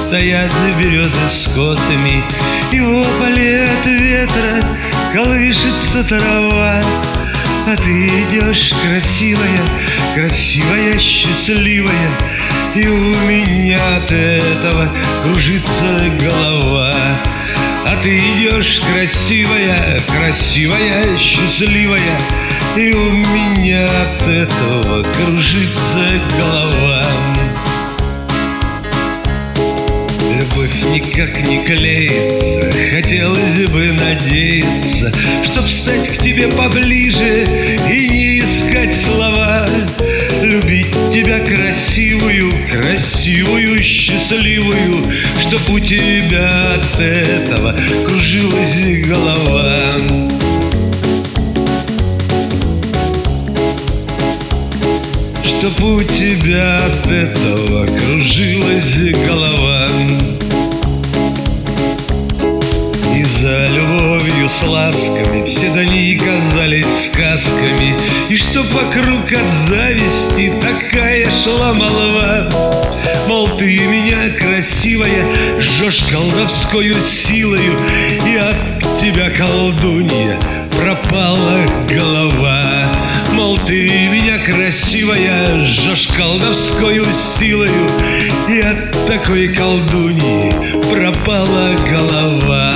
стоят березы с косами, и в ополе от ветра колышется трава. А ты идешь красивая, красивая, счастливая, и у меня от этого кружится голова. А ты идешь красивая, красивая, счастливая, и у меня от этого кружится голова. Любовь никак не клеится, хотелось бы надеяться, чтоб стать к тебе поближе и не искать слова. Любить тебя красивую, красивую, счастливую, чтоб у тебя от этого кружилась голова. Чтоб у тебя от этого кружилась голова. И за любовью с ласками все дни казались сказками, и чтоб вокруг от зависти такая шла молва. Мол, ты меня красивая жжешь колдовскою силою, и от тебя, колдунья, пропала голова. Мол, ты меня красивая жжешь колдовскою силою, и от такой колдуньи пропала голова.